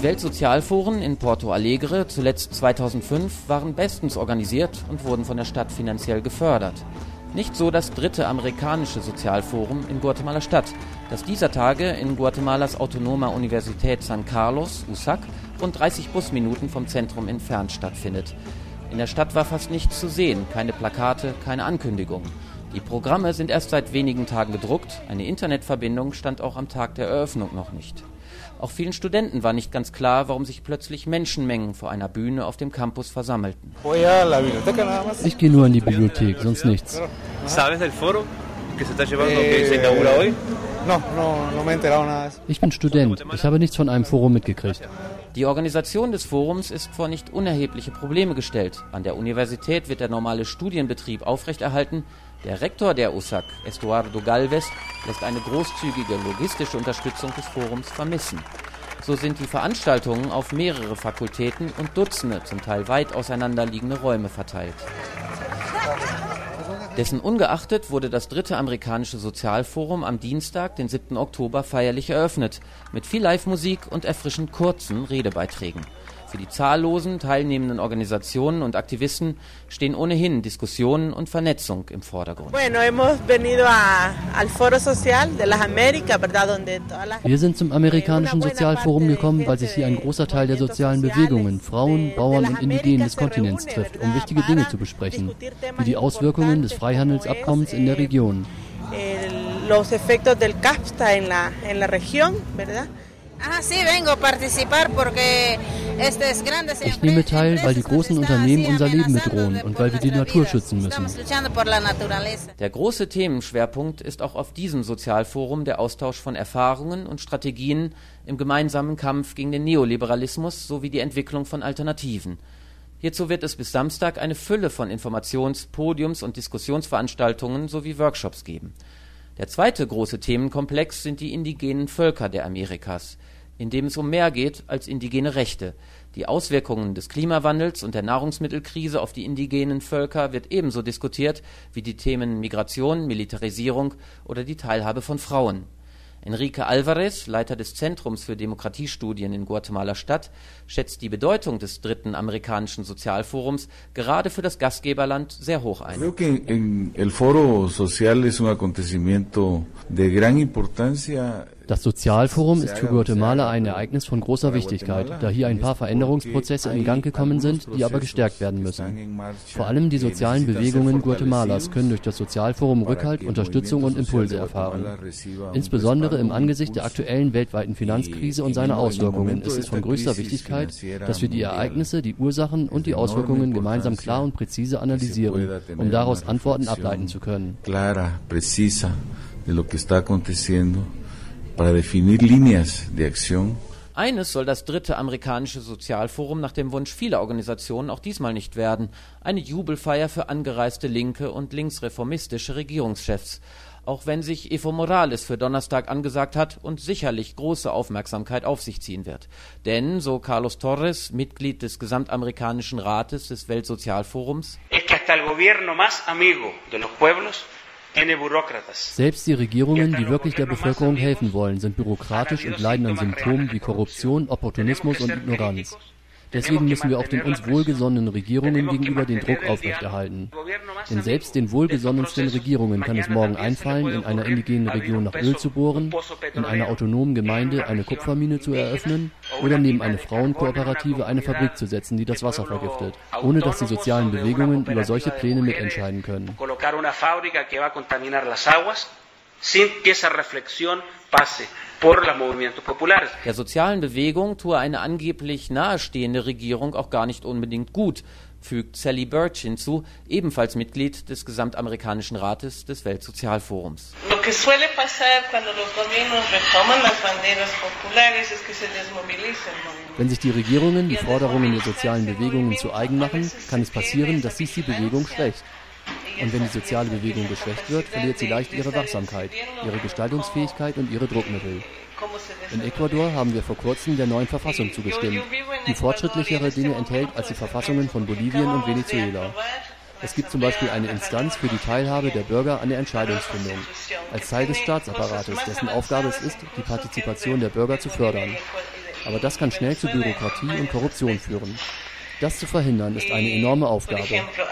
Die Weltsozialforen in Porto Alegre, zuletzt 2005, waren bestens organisiert und wurden von der Stadt finanziell gefördert. Nicht so das dritte amerikanische Sozialforum in Guatemala-Stadt, das dieser Tage in Guatemalas autonomer Universität San Carlos, USAC, rund 30 Busminuten vom Zentrum entfernt stattfindet. In der Stadt war fast nichts zu sehen, keine Plakate, keine Ankündigungen. Die Programme sind erst seit wenigen Tagen gedruckt, eine Internetverbindung stand auch am Tag der Eröffnung noch nicht. Auch vielen Studenten war nicht ganz klar, warum sich plötzlich Menschenmengen vor einer Bühne auf dem Campus versammelten. Ich gehe nur in die Bibliothek, sonst nichts. Ich bin Student, ich habe nichts von einem Forum mitgekriegt. Die Organisation des Forums ist vor nicht unerhebliche Probleme gestellt. An der Universität wird der normale Studienbetrieb aufrechterhalten. Der Rektor der USAC, Estuardo Galvez, lässt eine großzügige logistische Unterstützung des Forums vermissen. So sind die Veranstaltungen auf mehrere Fakultäten und Dutzende, zum Teil weit auseinanderliegende Räume verteilt. Dessen ungeachtet wurde das dritte amerikanische Sozialforum am Dienstag, den 7. Oktober, feierlich eröffnet, mit viel Live-Musik und erfrischend kurzen Redebeiträgen. Für die zahllosen teilnehmenden Organisationen und Aktivisten stehen ohnehin Diskussionen und Vernetzung im Vordergrund. Wir sind zum amerikanischen Sozialforum gekommen, weil sich hier ein großer Teil der sozialen Bewegungen, Frauen, Bauern und Indigenen des Kontinents trifft, um wichtige Dinge zu besprechen, wie die Auswirkungen des Freihandelsabkommens in der Region. Ich nehme teil, weil die großen Unternehmen unser Leben bedrohen und weil wir die Natur schützen müssen. Der große Themenschwerpunkt ist auch auf diesem Sozialforum der Austausch von Erfahrungen und Strategien im gemeinsamen Kampf gegen den Neoliberalismus sowie die Entwicklung von Alternativen. Hierzu wird es bis Samstag eine Fülle von Informations-, Podiums- und Diskussionsveranstaltungen sowie Workshops geben. Der zweite große Themenkomplex sind die indigenen Völker der Amerikas, in dem es um mehr geht als indigene Rechte. Die Auswirkungen des Klimawandels und der Nahrungsmittelkrise auf die indigenen Völker wird ebenso diskutiert wie die Themen Migration, Militarisierung oder die Teilhabe von Frauen. Enrique Alvarez, Leiter des Zentrums für Demokratiestudien in Guatemala-Stadt, schätzt die Bedeutung des dritten amerikanischen Sozialforums gerade für das Gastgeberland sehr hoch ein. Das Sozialforum ist für Guatemala ein Ereignis von großer Wichtigkeit, da hier ein paar Veränderungsprozesse in Gang gekommen sind, die aber gestärkt werden müssen. Vor allem die sozialen Bewegungen Guatemalas können durch das Sozialforum Rückhalt, Unterstützung und Impulse erfahren. Insbesondere im Angesicht der aktuellen weltweiten Finanzkrise und seiner Auswirkungen ist es von größter Wichtigkeit, dass wir die Ereignisse, die Ursachen und die Auswirkungen gemeinsam klar und präzise analysieren, um daraus Antworten ableiten zu können. Eines soll das dritte amerikanische Sozialforum nach dem Wunsch vieler Organisationen auch diesmal nicht werden: eine Jubelfeier für angereiste linke und linksreformistische Regierungschefs. Auch wenn sich Evo Morales für Donnerstag angesagt hat und sicherlich große Aufmerksamkeit auf sich ziehen wird. Denn, so Carlos Torres, Mitglied des Gesamtamerikanischen Rates des Weltsozialforums, selbst die Regierungen, die wirklich der Bevölkerung helfen wollen, sind bürokratisch und leiden an Symptomen wie Korruption, Opportunismus und Ignoranz. Deswegen müssen wir auch den uns wohlgesonnenen Regierungen gegenüber den Druck aufrechterhalten. Denn selbst den wohlgesonnensten Regierungen kann es morgen einfallen, in einer indigenen Region nach Öl zu bohren, in einer autonomen Gemeinde eine Kupfermine zu eröffnen oder neben eine Frauenkooperative eine Fabrik zu setzen, die das Wasser vergiftet, ohne dass die sozialen Bewegungen über solche Pläne mitentscheiden können. Der sozialen Bewegung tue eine angeblich nahestehende Regierung auch gar nicht unbedingt gut, fügt Sally Birch hinzu, ebenfalls Mitglied des Gesamtamerikanischen Rates des Weltsozialforums. Wenn sich die Regierungen die Forderungen der sozialen Bewegungen zu eigen machen, kann es passieren, dass dies die Bewegung schwächt. Und wenn die soziale Bewegung geschwächt wird, verliert sie leicht ihre Wachsamkeit, ihre Gestaltungsfähigkeit und ihre Druckmittel. In Ecuador haben wir vor kurzem der neuen Verfassung zugestimmt, die fortschrittlichere Dinge enthält als die Verfassungen von Bolivien und Venezuela. Es gibt zum Beispiel eine Instanz für die Teilhabe der Bürger an der Entscheidungsfindung, als Teil des Staatsapparates, dessen Aufgabe es ist, die Partizipation der Bürger zu fördern. Aber das kann schnell zu Bürokratie und Korruption führen. Das zu verhindern, ist eine enorme Aufgabe.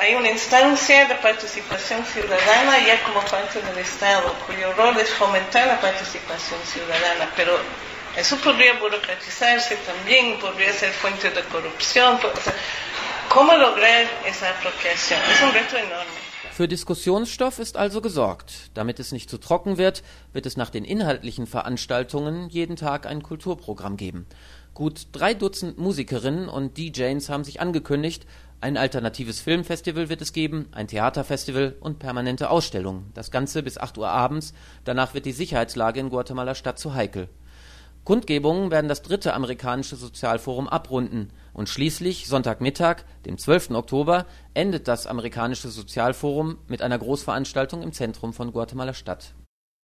Eso podría burocratizarse también, podría ser fuente de corrupción. ¿Cómo lograr esa apropiación? Es un reto enorme. Für Diskussionsstoff ist also gesorgt. Damit es nicht zu trocken wird, wird es nach den inhaltlichen Veranstaltungen jeden Tag ein Kulturprogramm geben. Gut 3 Dutzend Musikerinnen und DJs haben sich angekündigt. Ein alternatives Filmfestival wird es geben, ein Theaterfestival und permanente Ausstellungen. Das Ganze bis 8 Uhr abends. Danach wird die Sicherheitslage in Guatemala-Stadt zu heikel. Kundgebungen werden das 3. amerikanische Sozialforum abrunden und schließlich Sonntagmittag, dem 12. Oktober, endet das amerikanische Sozialforum mit einer Großveranstaltung im Zentrum von Guatemala-Stadt.